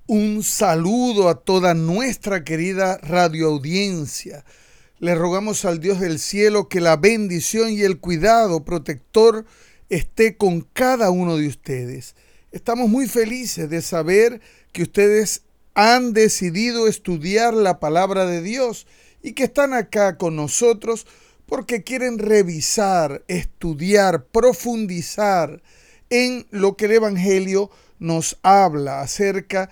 Un saludo a toda nuestra querida radioaudiencia. Le rogamos al Dios del cielo que la bendición y el cuidado protector esté con cada uno de ustedes. Estamos muy felices de saber que ustedes han decidido estudiar la palabra de Dios y que están acá con nosotros porque quieren revisar, estudiar, profundizar en lo que el Evangelio nos habla acerca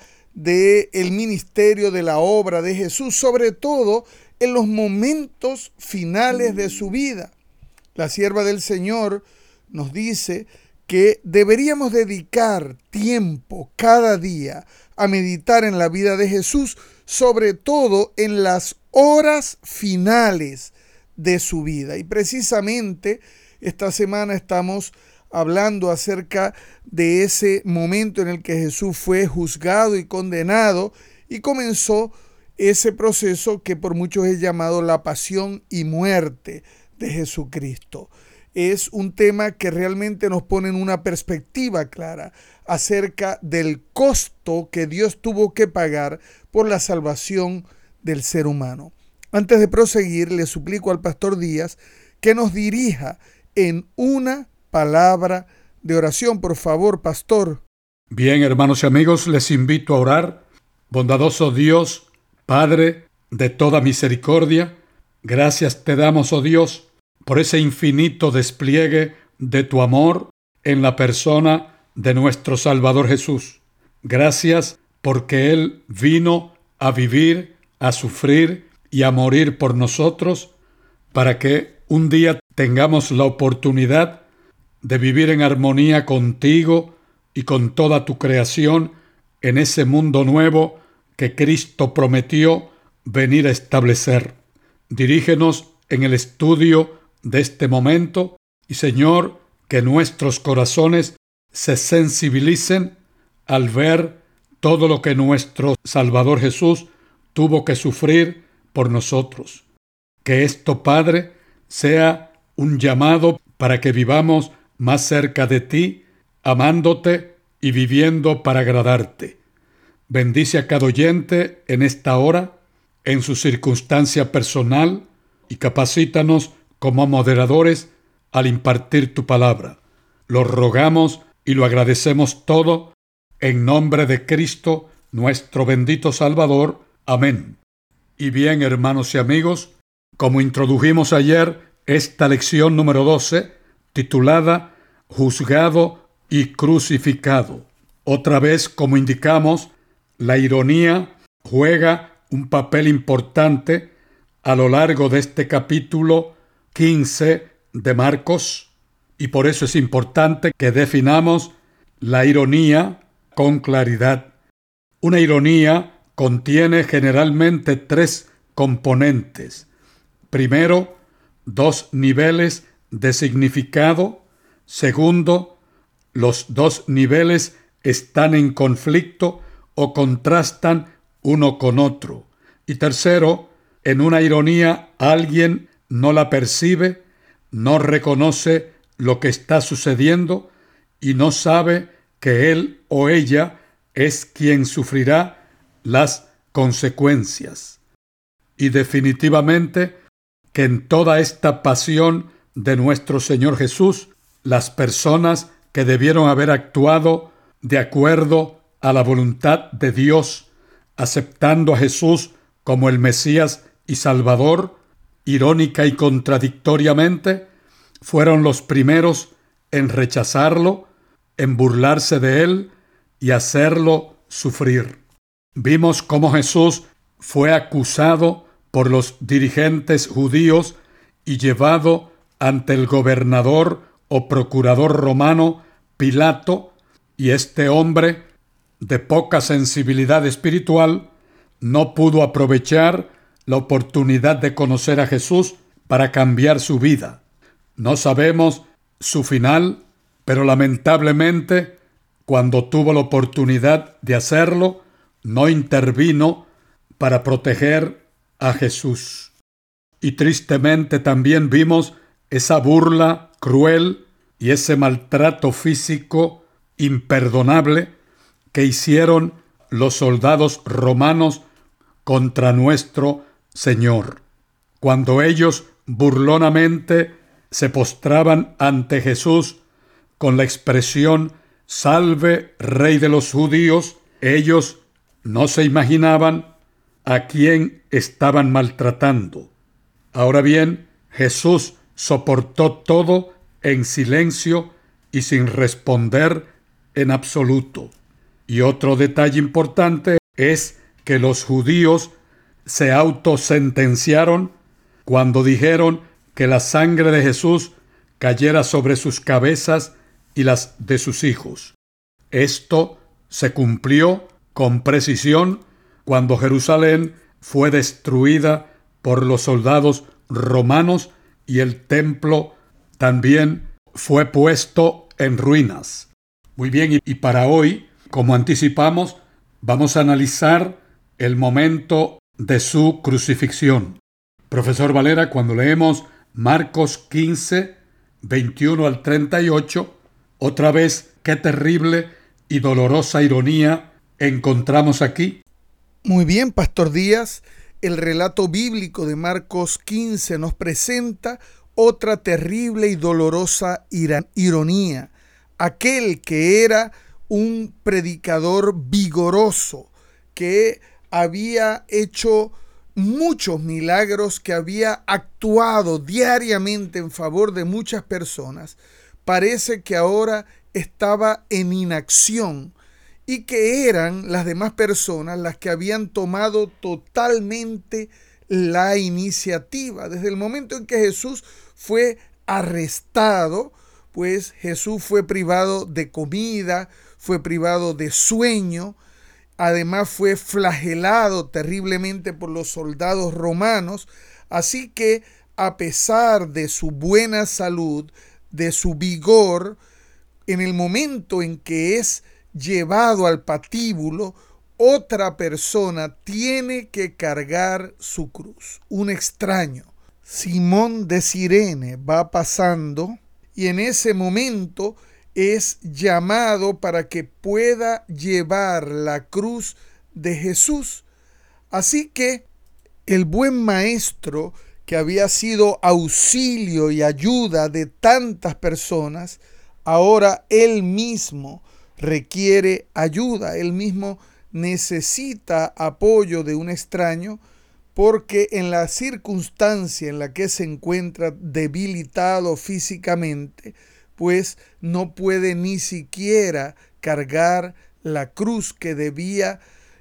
del ministerio, de la obra de Jesús, sobre todo en los momentos finales de su vida. La sierva del Señor nos dice que deberíamos dedicar tiempo cada día a meditar en la vida de Jesús, sobre todo en las horas finales de su vida. Y precisamente esta semana estamos hablando acerca de ese momento en el que Jesús fue juzgado y condenado y comenzó ese proceso que por muchos es llamado la pasión y muerte de Jesucristo. Es un tema que realmente nos pone en una perspectiva clara acerca del costo que Dios tuvo que pagar por la salvación del ser humano. Antes de proseguir, le suplico al pastor Díaz que nos dirija en una palabra de oración, por favor, pastor. Bien, hermanos y amigos, les invito a orar. Bondadoso Dios, Padre de toda misericordia, gracias te damos, oh Dios, por ese infinito despliegue de tu amor en la persona de nuestro Salvador Jesús. Gracias porque Él vino a vivir, a sufrir y a morir por nosotros para que un día tengamos la oportunidad de vivir en armonía contigo y con toda tu creación en ese mundo nuevo que Cristo prometió venir a establecer. Dirígenos en el estudio de este momento y, Señor, que nuestros corazones se sensibilicen al ver todo lo que nuestro Salvador Jesús tuvo que sufrir por nosotros. Que esto, Padre, sea un llamado para que vivamos más cerca de ti, amándote y viviendo para agradarte. Bendice a cada oyente en esta hora, en su circunstancia personal, y capacítanos como moderadores al impartir tu palabra. Lo rogamos y lo agradecemos todo en nombre de Cristo, nuestro bendito Salvador. Amén. Y bien, hermanos y amigos, como introdujimos ayer esta lección número 12, titulada Juzgado y Crucificado. Otra vez, como indicamos, la ironía juega un papel importante a lo largo de este capítulo 15 de Marcos, y por eso es importante que definamos la ironía con claridad. Una ironía contiene generalmente tres componentes. Primero, dos niveles de significado. Segundo, los dos niveles están en conflicto o contrastan uno con otro. Y tercero, en una ironía alguien no la percibe, no reconoce lo que está sucediendo y no sabe que él o ella es quien sufrirá las consecuencias. Y definitivamente que en toda esta pasión de nuestro Señor Jesús, las personas que debieron haber actuado de acuerdo a la voluntad de Dios, aceptando a Jesús como el Mesías y Salvador, irónica y contradictoriamente, fueron los primeros en rechazarlo, en burlarse de él y hacerlo sufrir. Vimos cómo Jesús fue acusado por los dirigentes judíos y llevado ante el gobernador o procurador romano Pilato, y este hombre, de poca sensibilidad espiritual, no pudo aprovechar la oportunidad de conocer a Jesús para cambiar su vida. No sabemos su final, pero lamentablemente, cuando tuvo la oportunidad de hacerlo, no intervino para proteger a Jesús. Y tristemente también vimos esa burla cruel y ese maltrato físico imperdonable que hicieron los soldados romanos contra nuestro Señor. Cuando ellos burlonamente se postraban ante Jesús con la expresión «Salve, Rey de los judíos», ellos no se imaginaban a quién estaban maltratando. Ahora bien, Jesús soportó todo en silencio y sin responder en absoluto. Y otro detalle importante es que los judíos se autosentenciaron cuando dijeron que la sangre de Jesús cayera sobre sus cabezas y las de sus hijos. Esto se cumplió con precisión cuando Jerusalén fue destruida por los soldados romanos y el templo también fue puesto en ruinas. Muy bien, y para hoy, como anticipamos, vamos a analizar el momento de su crucifixión. Profesor Valera, cuando leemos Marcos 15, 21 al 38, otra vez, qué terrible y dolorosa ironía encontramos aquí. Muy bien, Pastor Díaz. El relato bíblico de Marcos 15 nos presenta otra terrible y dolorosa ironía. Aquel que era un predicador vigoroso, que había hecho muchos milagros, que había actuado diariamente en favor de muchas personas, parece que ahora estaba en inacción y que eran las demás personas las que habían tomado totalmente la iniciativa. Desde el momento en que Jesús fue arrestado, pues Jesús fue privado de comida, fue privado de sueño, además fue flagelado terriblemente por los soldados romanos, así que a pesar de su buena salud, de su vigor, en el momento en que es llevado al patíbulo, otra persona tiene que cargar su cruz. Un extraño, Simón de Cirene, va pasando y en ese momento es llamado para que pueda llevar la cruz de Jesús. Así que el buen maestro, que había sido auxilio y ayuda de tantas personas, ahora él mismo requiere ayuda, él mismo necesita apoyo de un extraño, porque en la circunstancia en la que se encuentra debilitado físicamente, pues no puede ni siquiera cargar la cruz que debía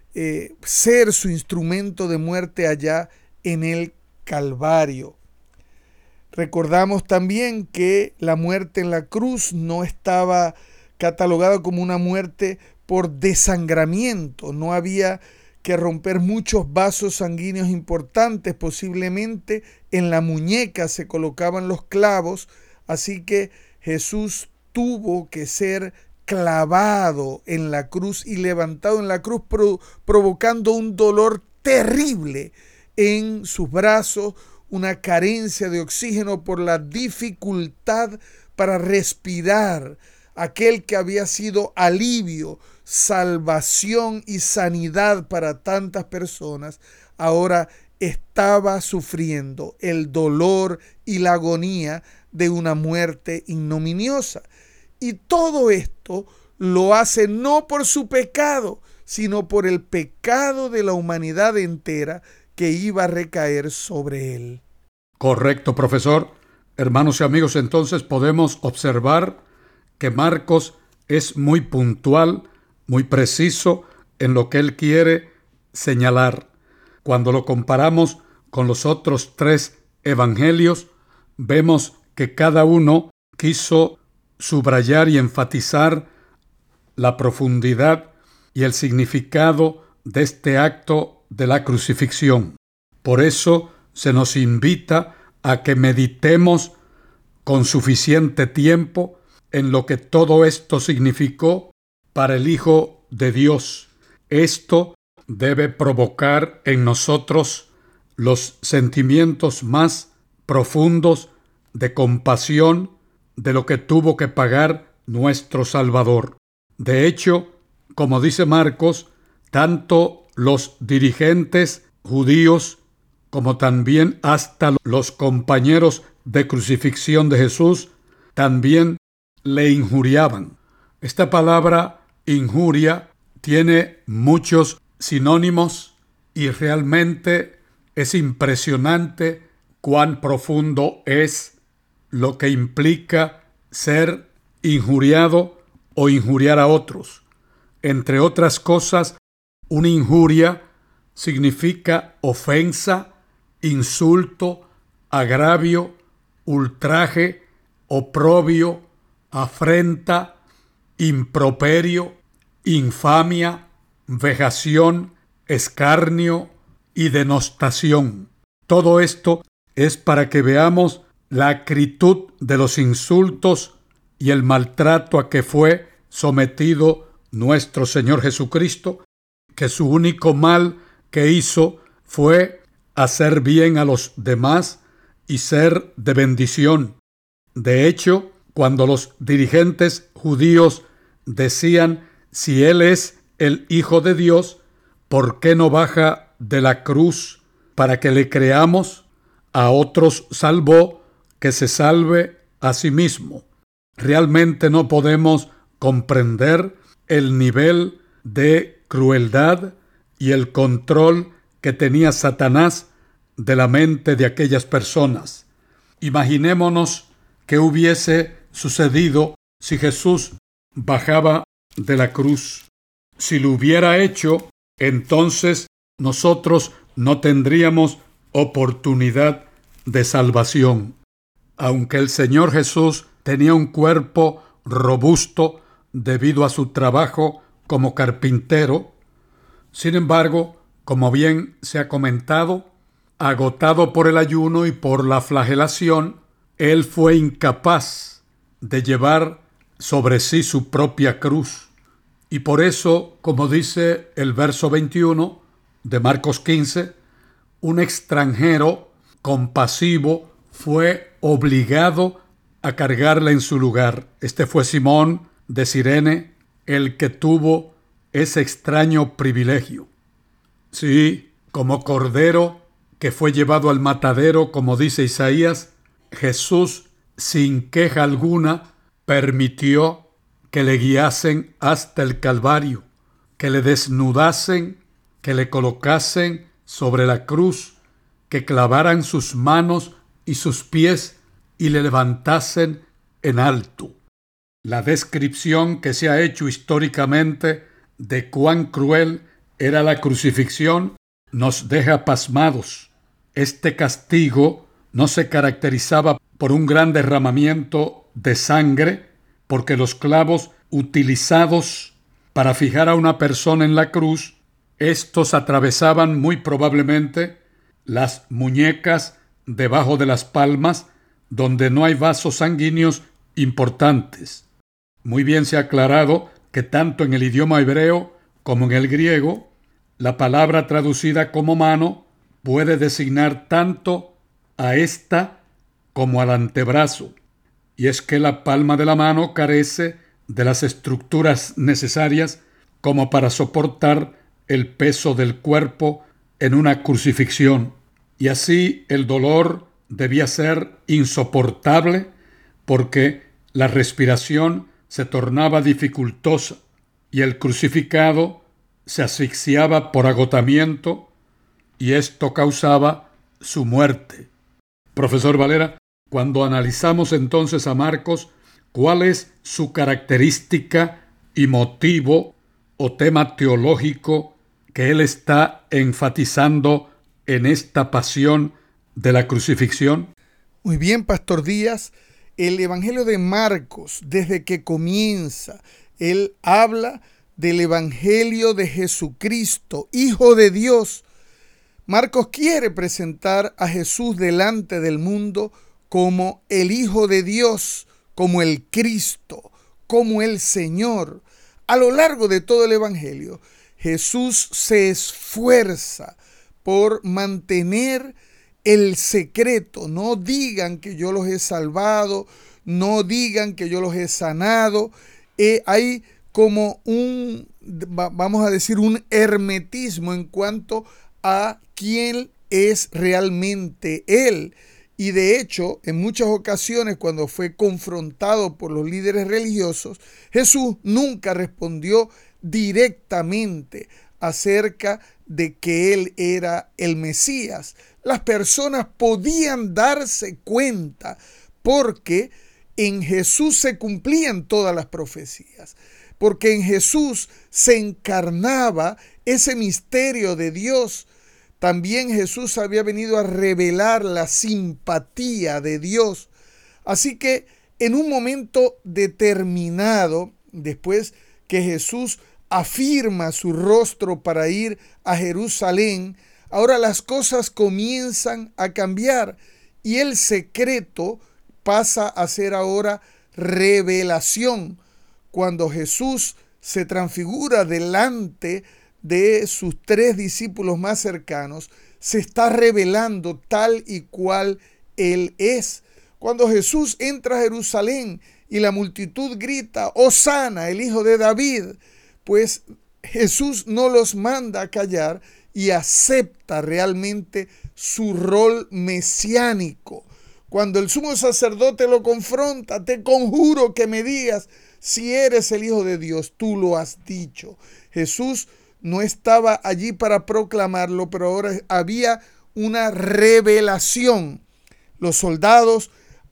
ser su instrumento de muerte allá en el Calvario. Recordamos también que la muerte en la cruz no estaba catalogada como una muerte por desangramiento, no había que romper muchos vasos sanguíneos importantes, posiblemente en la muñeca se colocaban los clavos, así que Jesús tuvo que ser clavado en la cruz y levantado en la cruz, provocando un dolor terrible en sus brazos, una carencia de oxígeno por la dificultad para respirar. Aquel que había sido alivio, salvación y sanidad para tantas personas, ahora estaba sufriendo el dolor y la agonía de una muerte ignominiosa. Y todo esto lo hace no por su pecado, sino por el pecado de la humanidad entera que iba a recaer sobre él. Correcto, profesor. Hermanos y amigos, entonces podemos observar que Marcos es muy puntual, muy preciso en lo que él quiere señalar. Cuando lo comparamos con los otros tres evangelios, vemos que cada uno quiso subrayar y enfatizar la profundidad y el significado de este acto de la crucifixión. Por eso se nos invita a que meditemos con suficiente tiempo en lo que todo esto significó para el Hijo de Dios. Esto debe provocar en nosotros los sentimientos más profundos de compasión de lo que tuvo que pagar nuestro Salvador. De hecho, como dice Marcos, tanto los dirigentes judíos como también hasta los compañeros de crucifixión de Jesús también le injuriaban. Esta palabra injuria tiene muchos sinónimos y realmente es impresionante cuán profundo es lo que implica ser injuriado o injuriar a otros. Entre otras cosas, una injuria significa ofensa, insulto, agravio, ultraje, oprobio, afrenta, improperio, infamia, vejación, escarnio y denostación. Todo esto es para que veamos la acritud de los insultos y el maltrato a que fue sometido nuestro Señor Jesucristo, que su único mal que hizo fue hacer bien a los demás y ser de bendición. De hecho, cuando los dirigentes judíos decían: si Él es el Hijo de Dios, ¿por qué no baja de la cruz para que le creamos? A otros salvó, que se salve a sí mismo. Realmente no podemos comprender el nivel de crueldad y el control que tenía Satanás de la mente de aquellas personas. Imaginémonos qué hubiese sucedido si Jesús bajaba de la cruz. Si lo hubiera hecho, entonces nosotros no tendríamos oportunidad de salvación. Aunque el Señor Jesús tenía un cuerpo robusto debido a su trabajo como carpintero, sin embargo, como bien se ha comentado, agotado por el ayuno y por la flagelación, Él fue incapaz de llevar sobre sí su propia cruz. Y por eso, como dice el verso 21 de Marcos 15, un extranjero compasivo fue obligado a cargarla en su lugar. Este fue Simón de Cirene, el que tuvo ese extraño privilegio. Sí, como cordero que fue llevado al matadero, como dice Isaías, Jesús, sin queja alguna, permitió que le guiasen hasta el Calvario, que le desnudasen, que le colocasen sobre la cruz, que clavaran sus manos y sus pies y le levantasen en alto. La descripción que se ha hecho históricamente de cuán cruel era la crucifixión nos deja pasmados. Este castigo no se caracterizaba por un gran derramamiento de sangre, porque los clavos utilizados para fijar a una persona en la cruz, estos atravesaban muy probablemente las muñecas debajo de las palmas, donde no hay vasos sanguíneos importantes. Muy bien se ha aclarado que tanto en el idioma hebreo como en el griego, la palabra traducida como mano puede designar tanto a esta como al antebrazo. Y es que la palma de la mano carece de las estructuras necesarias como para soportar el peso del cuerpo en una crucifixión. Y así el dolor debía ser insoportable porque la respiración se tornaba dificultosa y el crucificado se asfixiaba por agotamiento y esto causaba su muerte. Profesor Valera, cuando analizamos entonces a Marcos, ¿cuál es su característica y motivo o tema teológico que él está enfatizando en esta pasión de la crucifixión? Muy bien, Pastor Díaz. El Evangelio de Marcos, desde que comienza, él habla del Evangelio de Jesucristo, Hijo de Dios. Marcos quiere presentar a Jesús delante del mundo como el Hijo de Dios, como el Cristo, como el Señor. A lo largo de todo el Evangelio, Jesús se esfuerza por mantener el secreto. No digan que yo los he salvado, no digan que yo los he sanado. Hay como un vamos a decir, un hermetismo en cuanto a quién es realmente Él. Y de hecho, en muchas ocasiones, cuando fue confrontado por los líderes religiosos, Jesús nunca respondió directamente acerca de que Él era el Mesías. Las personas podían darse cuenta porque en Jesús se cumplían todas las profecías, porque en Jesús se encarnaba ese misterio de Dios. También Jesús había venido a revelar la simpatía de Dios. Así que en un momento determinado, después que Jesús afirma su rostro para ir a Jerusalén, ahora las cosas comienzan a cambiar y el secreto pasa a ser ahora revelación. Cuando Jesús se transfigura delante de sus 3 discípulos más cercanos, se está revelando tal y cual Él es. Cuando Jesús entra a Jerusalén y la multitud grita, Hosana, el hijo de David, pues Jesús no los manda a callar y acepta realmente su rol mesiánico. Cuando el sumo sacerdote lo confronta, te conjuro que me digas si eres el Hijo de Dios, tú lo has dicho. Jesús no estaba allí para proclamarlo, pero ahora había una revelación. Los soldados,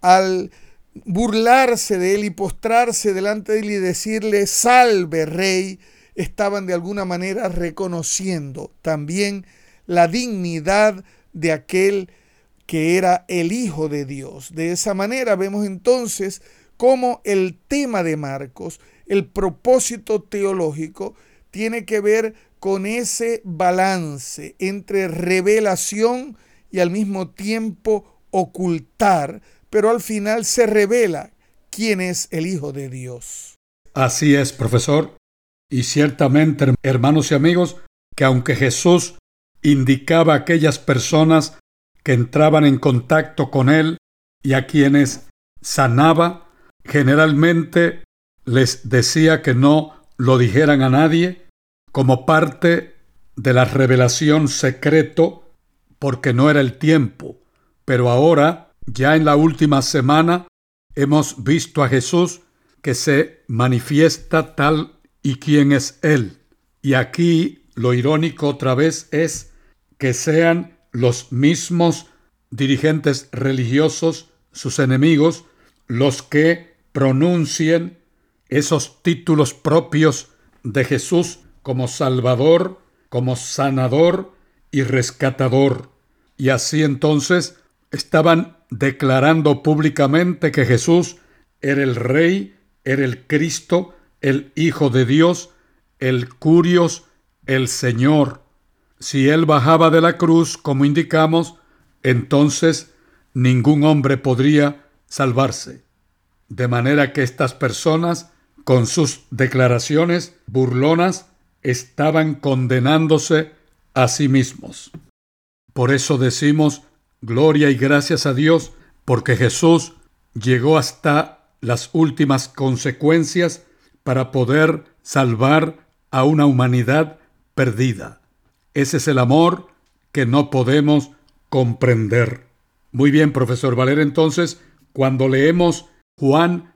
al burlarse de él y postrarse delante de él y decirle, salve, rey, estaban de alguna manera reconociendo también la dignidad de aquel que era el Hijo de Dios. De esa manera vemos entonces cómo el tema de Marcos, el propósito teológico, tiene que ver con ese balance entre revelación y al mismo tiempo ocultar, pero al final se revela quién es el Hijo de Dios. Así es, profesor. Y ciertamente, hermanos y amigos, que aunque Jesús indicaba a aquellas personas que entraban en contacto con Él y a quienes sanaba, generalmente les decía que no lo dijeran a nadie, como parte de la revelación secreto, porque no era el tiempo. Pero ahora, ya en la última semana, hemos visto a Jesús que se manifiesta tal y quién es Él. Y aquí lo irónico otra vez es que sean los mismos dirigentes religiosos, sus enemigos, los que pronuncien esos títulos propios de Jesús como Salvador, como Sanador y Rescatador. Y así entonces estaban declarando públicamente que Jesús era el Rey, era el Cristo, el Hijo de Dios, el Curios, el Señor. Si Él bajaba de la cruz, como indicamos, entonces ningún hombre podría salvarse. De manera que estas personas, con sus declaraciones burlonas, estaban condenándose a sí mismos. Por eso decimos gloria y gracias a Dios, porque Jesús llegó hasta las últimas consecuencias para poder salvar a una humanidad perdida. Ese es el amor que no podemos comprender. Muy bien, profesor Valer, entonces, cuando leemos Juan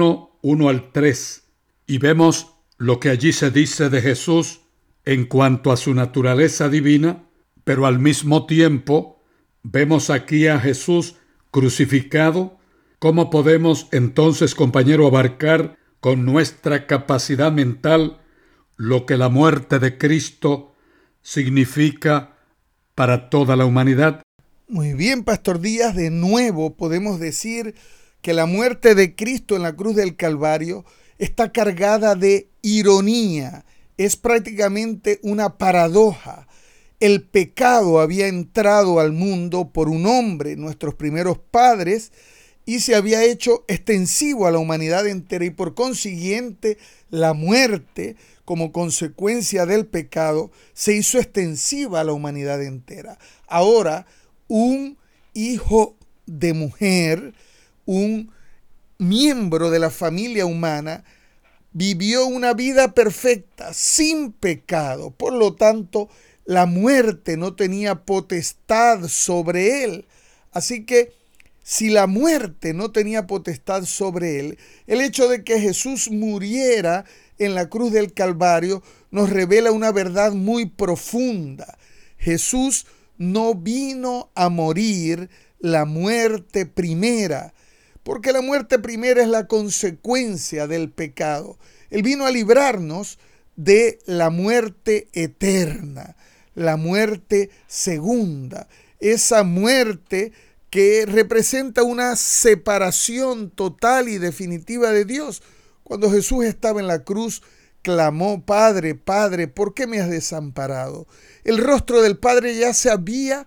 1 al 3 y vemos lo que allí se dice de Jesús en cuanto a su naturaleza divina, pero al mismo tiempo vemos aquí a Jesús crucificado, ¿cómo podemos entonces, compañero, abarcar con nuestra capacidad mental lo que la muerte de Cristo significa para toda la humanidad? Muy bien, Pastor Díaz, de nuevo podemos decir que la muerte de Cristo en la cruz del Calvario está cargada de ironía, es prácticamente una paradoja. El pecado había entrado al mundo por un hombre, nuestros primeros padres, y se había hecho extensivo a la humanidad entera, y por consiguiente la muerte, como consecuencia del pecado, se hizo extensiva a la humanidad entera. Ahora, un hijo de mujer, un miembro de la familia humana, vivió una vida perfecta, sin pecado. Por lo tanto, la muerte no tenía potestad sobre él. Así que, si la muerte no tenía potestad sobre él, el hecho de que Jesús muriera en la cruz del Calvario nos revela una verdad muy profunda. Jesús no vino a morir la muerte primera, porque la muerte primera es la consecuencia del pecado. Él vino a librarnos de la muerte eterna, la muerte segunda, esa muerte que representa una separación total y definitiva de Dios. Cuando Jesús estaba en la cruz, clamó: Padre, Padre, ¿por qué me has desamparado? El rostro del Padre ya se había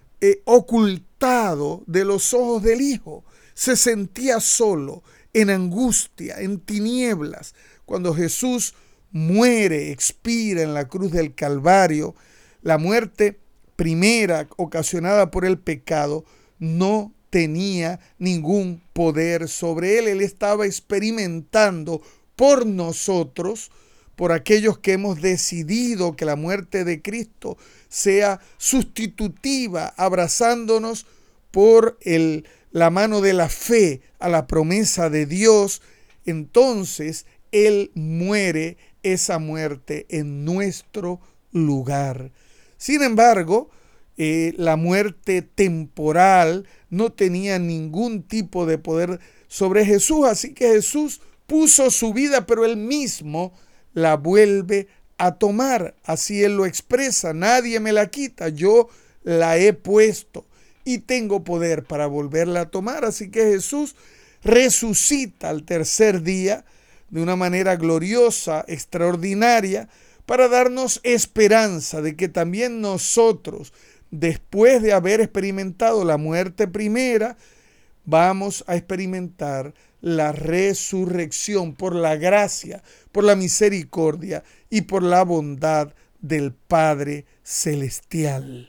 ocultado de los ojos del Hijo. Se sentía solo, en angustia, en tinieblas. Cuando Jesús muere, expira en la cruz del Calvario, la muerte primera ocasionada por el pecado no tenía ningún poder sobre él. Él estaba experimentando por nosotros, por aquellos que hemos decidido que la muerte de Cristo sea sustitutiva, abrazándonos por la mano de la fe a la promesa de Dios. Entonces Él muere esa muerte en nuestro lugar. Sin embargo, la muerte temporal no tenía ningún tipo de poder sobre Jesús, así que Jesús puso su vida, pero Él mismo la vuelve a tomar. Así Él lo expresa: nadie me la quita, yo la he puesto y tengo poder para volverla a tomar. Así que Jesús resucita al tercer día de una manera gloriosa, extraordinaria, para darnos esperanza de que también nosotros, después de haber experimentado la muerte primera, vamos a experimentar la resurrección por la gracia, por la misericordia y por la bondad del Padre Celestial.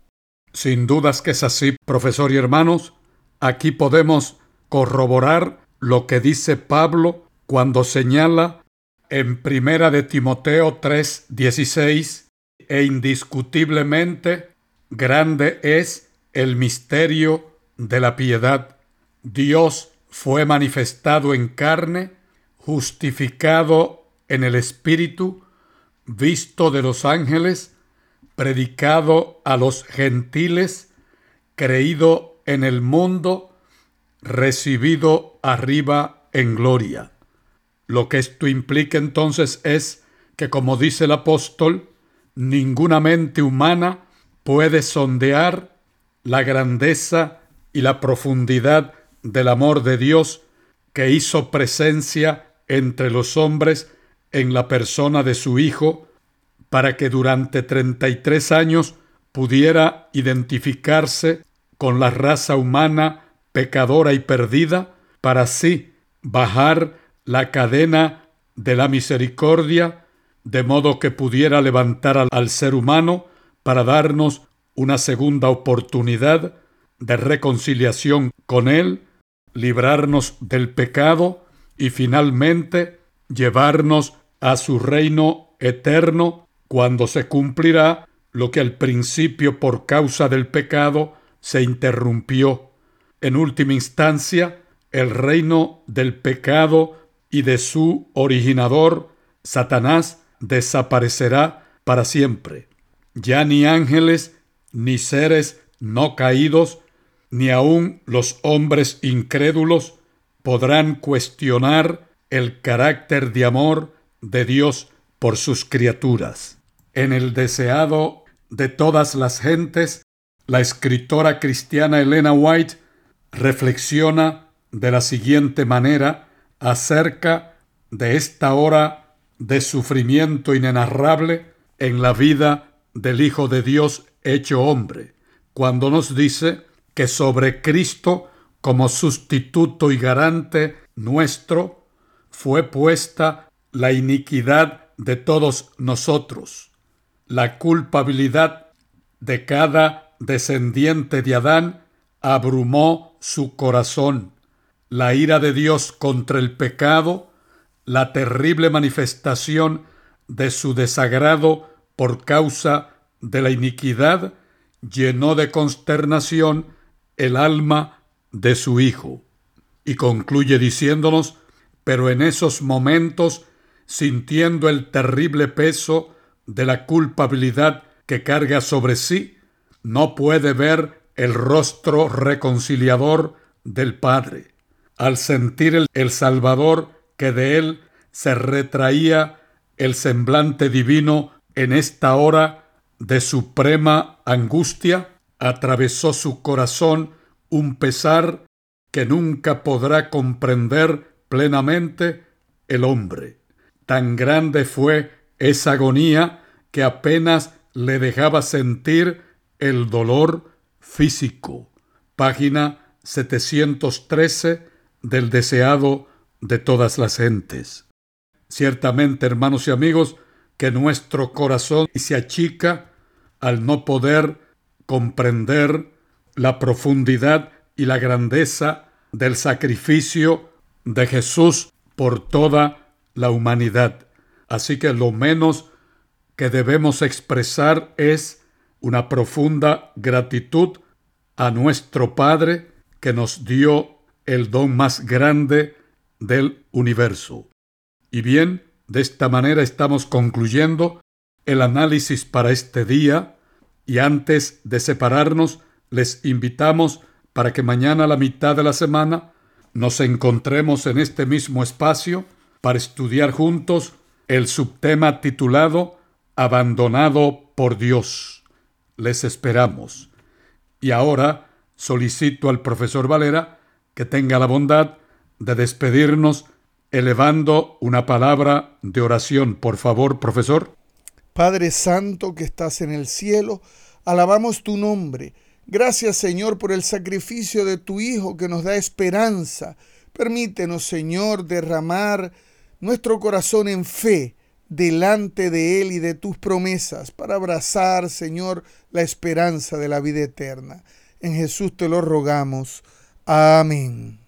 Sin dudas que es así, profesor y hermanos. Aquí podemos corroborar lo que dice Pablo cuando señala en 1 de Timoteo 3:16: e indiscutiblemente grande es el misterio de la piedad. Dios fue manifestado en carne, justificado en el Espíritu, visto de los ángeles, predicado a los gentiles, creído en el mundo, recibido arriba en gloria. Lo que esto implica entonces es que, como dice el apóstol, ninguna mente humana puede sondear la grandeza y la profundidad del amor de Dios, que hizo presencia entre los hombres en la persona de su Hijo, para que durante 33 años pudiera identificarse con la raza humana pecadora y perdida, para así bajar la cadena de la misericordia, de modo que pudiera levantar al ser humano para darnos una segunda oportunidad de reconciliación con Él, librarnos del pecado y finalmente llevarnos a su reino eterno, cuando se cumplirá lo que al principio por causa del pecado se interrumpió. En última instancia, el reino del pecado y de su originador, Satanás, desaparecerá para siempre. Ya ni ángeles, ni seres no caídos, ni aun los hombres incrédulos podrán cuestionar el carácter de amor de Dios por sus criaturas. En el deseado de todas las gentes, la escritora cristiana Elena White reflexiona de la siguiente manera acerca de esta hora de sufrimiento inenarrable en la vida del Hijo de Dios hecho hombre, cuando nos dice que sobre Cristo, como sustituto y garante nuestro, fue puesta la iniquidad de todos nosotros. La culpabilidad de cada descendiente de Adán abrumó su corazón. La ira de Dios contra el pecado la terrible manifestación de su desagrado por causa de la iniquidad llenó de consternación el alma de su Hijo. Y concluye diciéndonos: pero en esos momentos, sintiendo el terrible peso de la culpabilidad que carga sobre sí, no puede ver el rostro reconciliador del Padre. Al sentir el Salvador que de él se retraía el semblante divino en esta hora de suprema angustia, atravesó su corazón un pesar que nunca podrá comprender plenamente el hombre. Tan grande fue esa agonía que apenas le dejaba sentir el dolor físico. Página 713 del Deseado de todas las gentes. Ciertamente, hermanos y amigos, que nuestro corazón se achica al no poder comprender la profundidad y la grandeza del sacrificio de Jesús por toda la humanidad. Así que lo menos que debemos expresar es una profunda gratitud a nuestro Padre, que nos dio el don más grande del universo. Y bien, de esta manera estamos concluyendo el análisis para este día, y antes de separarnos les invitamos para que mañana, a la mitad de la semana, nos encontremos en este mismo espacio para estudiar juntos el subtema titulado Abandonado por Dios. Les esperamos. Y ahora solicito al profesor Valera que tenga la bondad de despedirnos elevando una palabra de oración. Por favor, profesor. Padre Santo que estás en el cielo, alabamos tu nombre. Gracias, Señor, por el sacrificio de tu Hijo que nos da esperanza. Permítenos, Señor, derramar nuestro corazón en fe delante de Él y de tus promesas para abrazar, Señor, la esperanza de la vida eterna. En Jesús te lo rogamos. Amén.